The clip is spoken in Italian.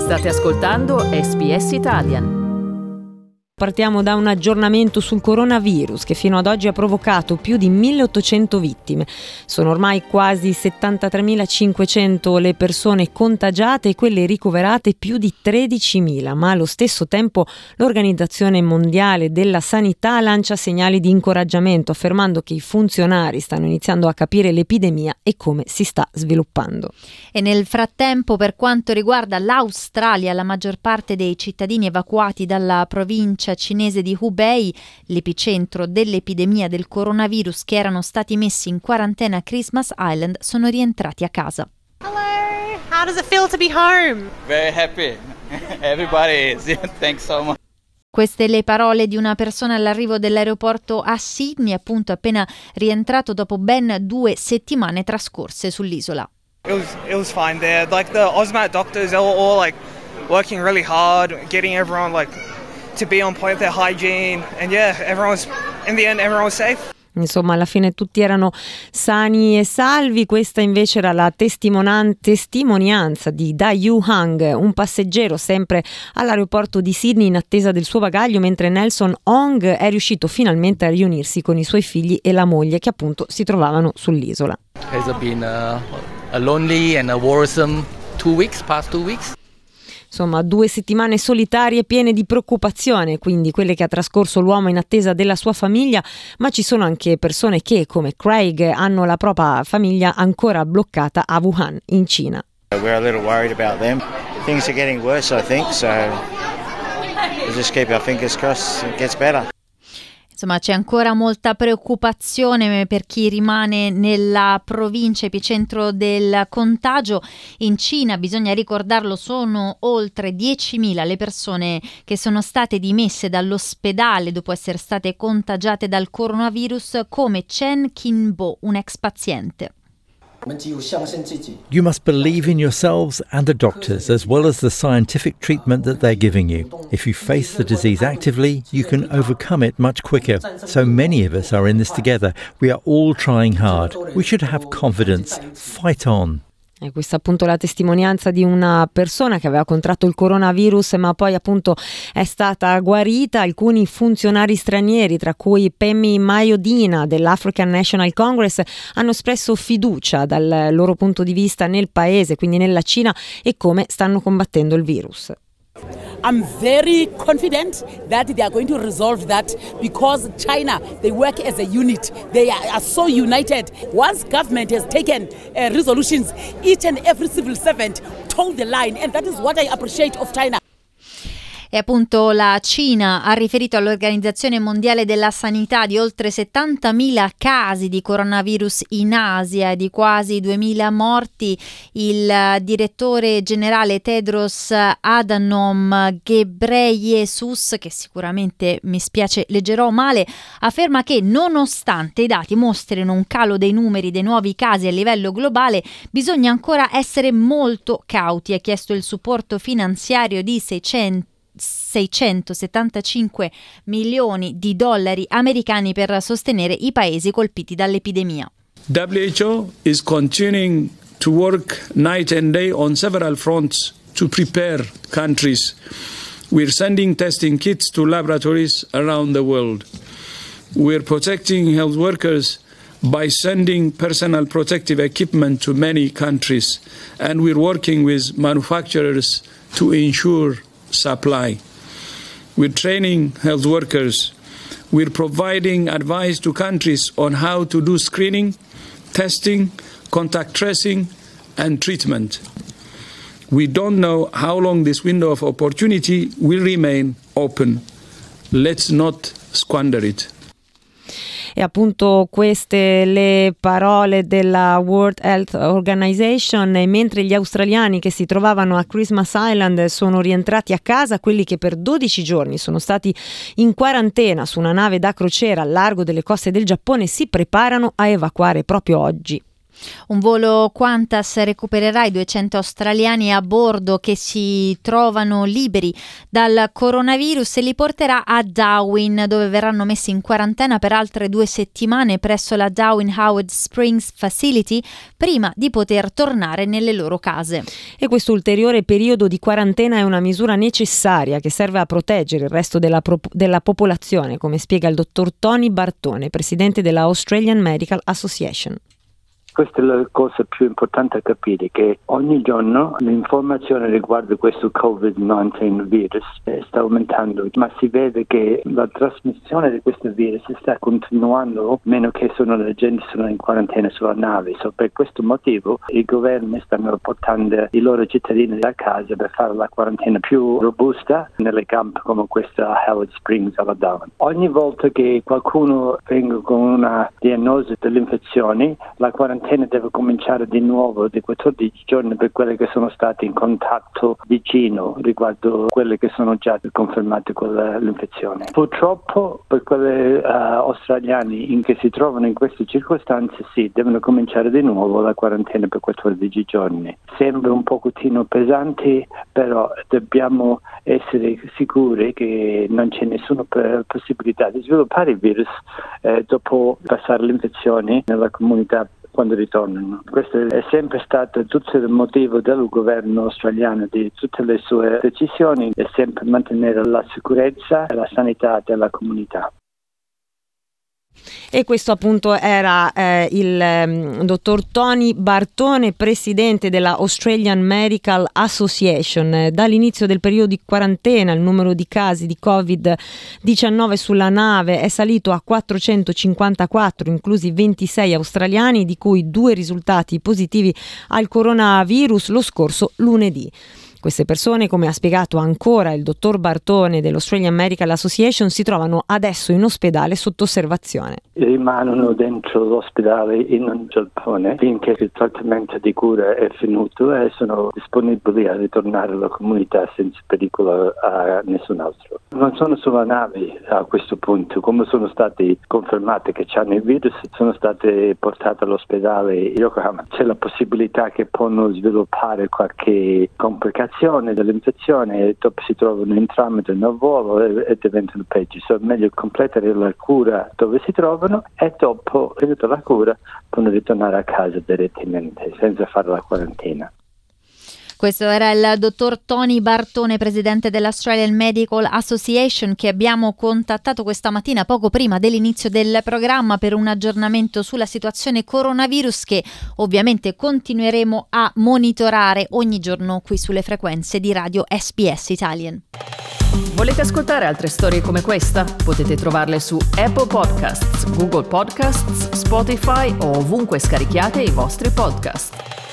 State ascoltando SBS Italian. Partiamo da un aggiornamento sul coronavirus che fino ad oggi ha provocato più di 1.800 vittime. Sono ormai quasi 73.500 le persone contagiate e quelle ricoverate più di 13.000, ma allo stesso tempo l'Organizzazione Mondiale della Sanità lancia segnali di incoraggiamento, affermando che i funzionari stanno iniziando a capire l'epidemia e come si sta sviluppando. E nel frattempo, per quanto riguarda l'Australia, la maggior parte dei cittadini evacuati dalla provincia cinese di Hubei, l'epicentro dell'epidemia del coronavirus, che erano stati messi in quarantena a Christmas Island, sono rientrati a casa. Hello, how does it feel to be home? Very happy. Everybody is. Thanks so much. Queste le parole di una persona all'arrivo dell'aeroporto a Sydney, appunto appena rientrato dopo ben 2 settimane trascorse sull'isola. It was fine there. Like the Ausmat doctors, they were all like working really hard, getting everyone like to be on point with their hygiene, and in the end everyone was safe. Insomma, alla fine tutti erano sani e salvi. Questa invece era la testimonianza di Da Yu Hang, un passeggero sempre all'aeroporto di Sydney in attesa del suo bagaglio, mentre Nelson Ong è riuscito finalmente a riunirsi con i suoi figli e la moglie, che appunto si trovavano sull'isola. It's been a lonely and a worrisome past 2 weeks. Insomma, 2 settimane solitarie piene di preoccupazione, quindi quelle che ha trascorso l'uomo in attesa della sua famiglia, ma ci sono anche persone che, come Craig, hanno la propria famiglia ancora bloccata a Wuhan, in Cina. We're a little worried about them. Things are getting worse, I think, so we'll just keep our fingers crossed it gets better. Insomma, c'è ancora molta preoccupazione per chi rimane nella provincia epicentro del contagio. In Cina, bisogna ricordarlo, sono oltre 10.000 le persone che sono state dimesse dall'ospedale dopo essere state contagiate dal coronavirus, come Chen Qinbo, un ex paziente. You must believe in yourselves and the doctors, as well as the scientific treatment that they're giving you. If you face the disease actively, you can overcome it much quicker. So many of us are in this together. We are all trying hard. We should have confidence. Fight on. E questa è appunto la testimonianza di una persona che aveva contratto il coronavirus ma poi appunto è stata guarita. Alcuni funzionari stranieri, tra cui Pemi Mayodina dell'African National Congress, hanno espresso fiducia dal loro punto di vista nel paese, quindi nella Cina, e come stanno combattendo il virus. I'm very confident that they are going to resolve that, because China, they work as a unit. They are so united. Once government has taken resolutions, each and every civil servant toe the line, and that is what I appreciate of China. E appunto la Cina ha riferito all'Organizzazione Mondiale della Sanità di oltre 70.000 casi di coronavirus in Asia e di quasi 2.000 morti. Il direttore generale Tedros Adhanom Ghebreyesus, che sicuramente, mi spiace, leggerò male, afferma che nonostante i dati mostrino un calo dei numeri dei nuovi casi a livello globale, bisogna ancora essere molto cauti. Ha chiesto il supporto finanziario di 675 milioni di dollari americani per sostenere i paesi colpiti dall'epidemia. WHO is continuing to work night and day on several fronts to prepare countries. We're sending testing kits to laboratories around the world. We're protecting health workers by sending personal protective equipment to many countries, and we're working with manufacturers to ensure supply. We're training health workers. We're providing advice to countries on how to do screening, testing, contact tracing, and treatment. We don't know how long this window of opportunity will remain open. Let's not squander it. E appunto queste le parole della World Health Organization. E mentre gli australiani che si trovavano a Christmas Island sono rientrati a casa, quelli che per 12 giorni sono stati in quarantena su una nave da crociera al largo delle coste del Giappone si preparano a evacuare proprio oggi. Un volo Qantas recupererà i 200 australiani a bordo che si trovano liberi dal coronavirus e li porterà a Darwin, dove verranno messi in quarantena per altre 2 settimane presso la Darwin Howard Springs Facility prima di poter tornare nelle loro case. E questo ulteriore periodo di quarantena è una misura necessaria che serve a proteggere il resto della popolazione, come spiega il dottor Tony Bartone, presidente della Australian Medical Association. Questa è la cosa più importante a capire, che ogni giorno l'informazione riguardo questo Covid-19 virus sta aumentando, ma si vede che la trasmissione di questo virus sta continuando, meno che la gente sono in quarantena sulla nave. Per questo motivo i governi stanno portando i loro cittadini a casa per fare la quarantena più robusta nelle campi come questa Howard Springs alla Darwin. Ogni volta che qualcuno venga con una diagnosi dell'infezione, la quarantena deve cominciare di nuovo di 14 giorni per quelli che sono stati in contatto vicino riguardo quelli che sono già confermati con l'infezione. Purtroppo per quelli australiani che si trovano in queste circostanze devono cominciare di nuovo la quarantena per 14 giorni. Sembra un pochettino pesante, però dobbiamo essere sicuri che non c'è nessuna possibilità di sviluppare il virus dopo passare l'infezione nella comunità quando ritornano. Questo è sempre stato tutto il motivo del governo australiano, di tutte le sue decisioni, è sempre mantenere la sicurezza e la sanità della comunità. E questo appunto era il dottor Tony Bartone, presidente della Australian Medical Association. Dall'inizio del periodo di quarantena il numero di casi di Covid-19 sulla nave è salito a 454, inclusi 26 australiani, di cui 2 risultati positivi al coronavirus lo scorso lunedì. Queste persone, come ha spiegato ancora il dottor Bartone dell'Australian Medical Association, si trovano adesso in ospedale sotto osservazione. Rimangono dentro l'ospedale in un Giappone finché il trattamento di cura è finito e sono disponibili a ritornare alla comunità senza pericolo a nessun altro. Non sono sulla nave a questo punto, come sono stati confermati che hanno il virus, sono state portate all'ospedale Yokohama. C'è la possibilità che possono sviluppare qualche complicazione dell'infezione e dopo si trovano in tramite nel volo e diventano peggio. È meglio completare la cura dove si trovano e dopo, finita la cura, possono ritornare a casa direttamente senza fare la quarantena. Questo era il dottor Tony Bartone, presidente dell'Australian Medical Association, che abbiamo contattato questa mattina poco prima dell'inizio del programma per un aggiornamento sulla situazione coronavirus che ovviamente continueremo a monitorare ogni giorno qui sulle frequenze di Radio SBS Italian. Volete ascoltare altre storie come questa? Potete trovarle su Apple Podcasts, Google Podcasts, Spotify o ovunque scarichiate i vostri podcast.